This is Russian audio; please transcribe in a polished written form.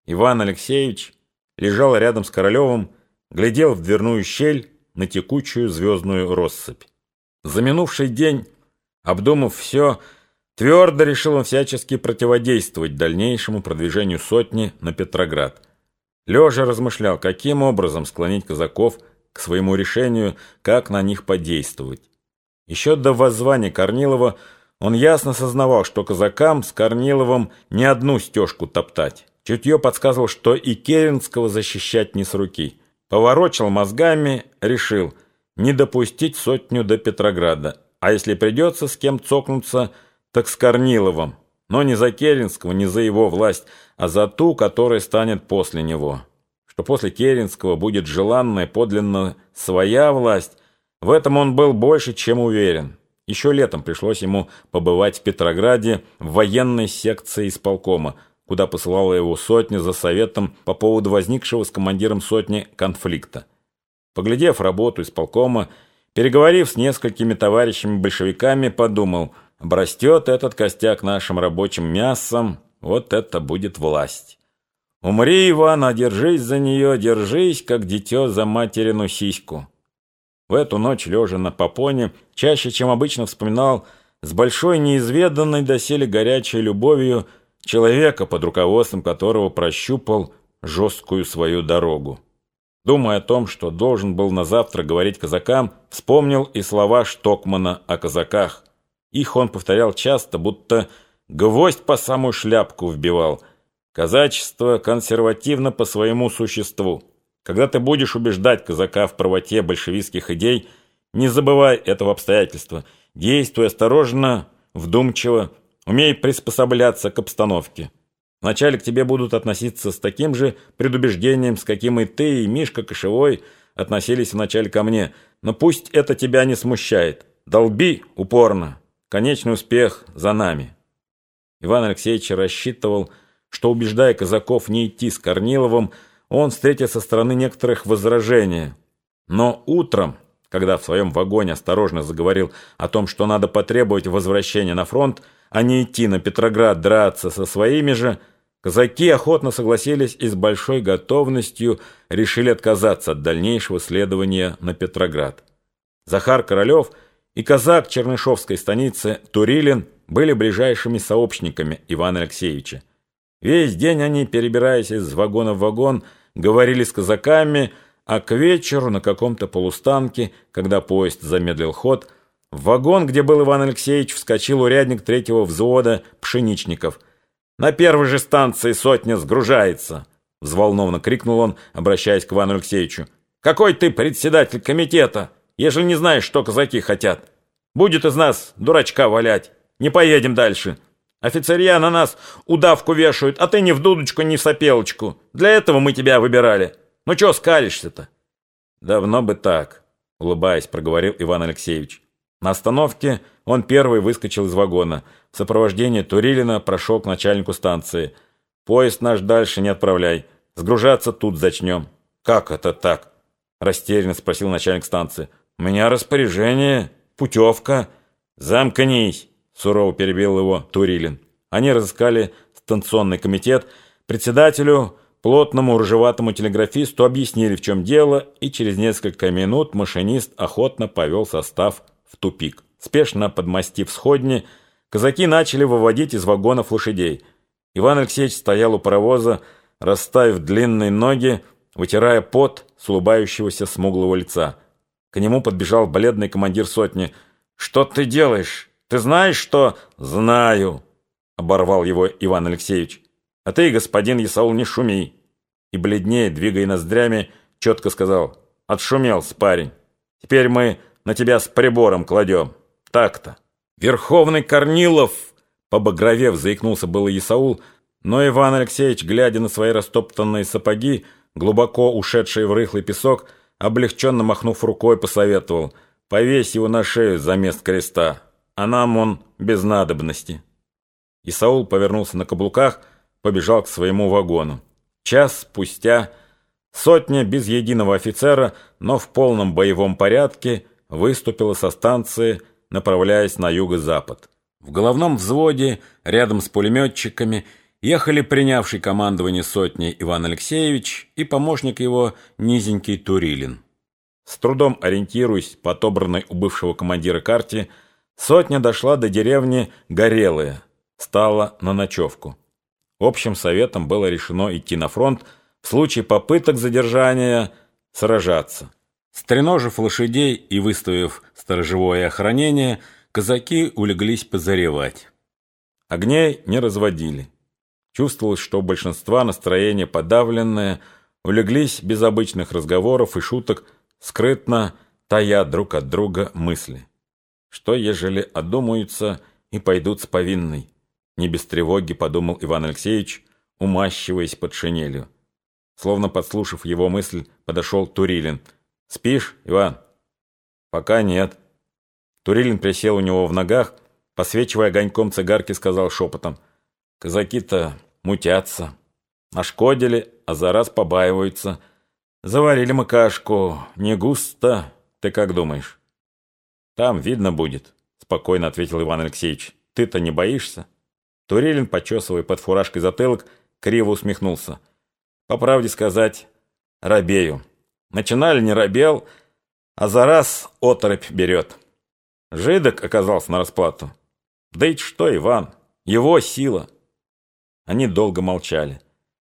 Иван Алексеевич лежал рядом с Королевым, глядел в дверную щель на текучую звездную россыпь. За минувший день, обдумав все, твердо решил он всячески противодействовать дальнейшему продвижению сотни на Петроград. Лежа размышлял, каким образом склонить казаков к своему решению, как на них подействовать. Еще до воззвания Корнилова он ясно сознавал, что казакам с Корниловым не одну стежку топтать. Чутье подсказывал, что и Керенского защищать не с руки. Поворочил мозгами, решил не допустить сотню до Петрограда, а если придется с кем цокнуться, так с Корниловым, но не за Керенского, не за его власть, а за ту, которая станет после него. Что после Керенского будет желанная подлинно своя власть, в этом он был больше чем уверен. Еще летом пришлось ему побывать в Петрограде в военной секции исполкома, куда посылала его сотня за советом по поводу возникшего с командиром сотни конфликта. Поглядев работу исполкома, переговорив с несколькими товарищами-большевиками, подумал: обрастет этот костяк нашим рабочим мясом, вот это будет власть. Умри, Иван, а держись за нее, держись, как дитё за материну сиську. В эту ночь, лежа на попоне, чаще, чем обычно, вспоминал с большой неизведанной доселе горячей любовью человека, под руководством которого прощупал жесткую свою дорогу. Думая о том, что должен был на завтра говорить казакам, вспомнил и слова Штокмана о казаках. Их он повторял часто, будто гвоздь по самую шляпку вбивал. Казачество консервативно по своему существу. Когда ты будешь убеждать казака в правоте большевистских идей, не забывай этого обстоятельства. Действуй осторожно, вдумчиво, умей приспосабляться к обстановке. Вначале к тебе будут относиться с таким же предубеждением, с каким и ты, и Мишка Кошевой относились вначале ко мне. Но пусть это тебя не смущает. Долби упорно. Конечный успех за нами. Иван Алексеевич рассчитывал, что, убеждая казаков не идти с Корниловым, он встретит со стороны некоторых возражения. Но утром, когда в своем вагоне осторожно заговорил о том, что надо потребовать возвращения на фронт, а не идти на Петроград драться со своими же, казаки охотно согласились и с большой готовностью решили отказаться от дальнейшего следования на Петроград. Захар Королев и казак Чернышевской станицы Турилин были ближайшими сообщниками Ивана Алексеевича. Весь день они, перебираясь из вагона в вагон, говорили с казаками, а к вечеру на каком-то полустанке, когда поезд замедлил ход, в вагон, где был Иван Алексеевич, вскочил урядник 3-го взвода Пшеничников. «На первой же станции сотня сгружается!» — взволнованно крикнул он, обращаясь к Ивану Алексеевичу. «Какой ты председатель комитета, ежели не знаешь, что казаки хотят? Будет из нас дурачка валять, не поедем дальше. Офицерья на нас удавку вешают, а ты ни в дудочку, ни в сопелочку. Для этого мы тебя выбирали. Ну чё скалишься-то?» «Давно бы так», — улыбаясь, проговорил Иван Алексеевич. На остановке он первый выскочил из вагона. В сопровождении Турилина прошел к начальнику станции. «Поезд наш дальше не отправляй. Сгружаться тут зачнем». «Как это так?» — растерянно спросил начальник станции. «У меня распоряжение, путевка». «Замкнись!» — сурово перебил его Турилин. Они разыскали станционный комитет. Председателю, плотному рыжеватому телеграфисту, объяснили, в чем дело, и через несколько минут машинист охотно повел состав в тупик. Спешно подмастив сходни, казаки начали выводить из вагонов лошадей. Иван Алексеевич стоял у паровоза, расставив длинные ноги, вытирая пот с улыбающегося смуглого лица. К нему подбежал бледный командир сотни. «Что ты делаешь? Ты знаешь, что...» «Знаю», — оборвал его Иван Алексеевич. «А ты, господин Исаул, не шуми». И бледнее, двигая ноздрями, четко сказал: «Отшумелся, парень. Теперь мы на тебя с прибором кладем. Так-то». «Верховный Корнилов!» — побагровев, заикнулся было Исаул, но Иван Алексеевич, глядя на свои растоптанные сапоги, глубоко ушедшие в рыхлый песок, облегченно махнув рукой, посоветовал: «Повесь его на шею за место креста, а нам он без надобности». Исаул повернулся на каблуках, побежал к своему вагону. Час спустя сотня без единого офицера, но в полном боевом порядке, выступила со станции, направляясь на юго-запад. В головном взводе, рядом с пулеметчиками, ехали принявший командование сотней Иван Алексеевич и помощник его низенький Турилин. С трудом ориентируясь по отобранной у бывшего командира карте, сотня дошла до деревни Горелые, стала на ночевку. Общим советом было решено идти на фронт, в случае попыток задержания сражаться. Стреножив лошадей и выставив сторожевое охранение, казаки улеглись позаревать. Огней не разводили. Чувствовалось, что у большинства настроение подавленное, улеглись без обычных разговоров и шуток, скрытно тая друг от друга мысли. Что, ежели одумаются и пойдут с повинной? Не без тревоги подумал Иван Алексеевич, умащиваясь под шинелью. Словно подслушав его мысль, подошел Турилин. «Спишь, Иван?» «Пока нет». Турилин присел у него в ногах, посвечивая огоньком цигарки, сказал шепотом: «Казаки-то мутятся. Нашкодили, а за раз побаиваются. Заварили мы кашку. Не густо. Ты как думаешь?» «Там видно будет», — спокойно ответил Иван Алексеевич. «Ты-то не боишься?» Турилин, почесывая под фуражкой затылок, криво усмехнулся. «По правде сказать, робею. Начинали не робел, а за раз оторопь берет. Жидок оказался на расплату. Да и что, Иван, его сила». Они долго молчали.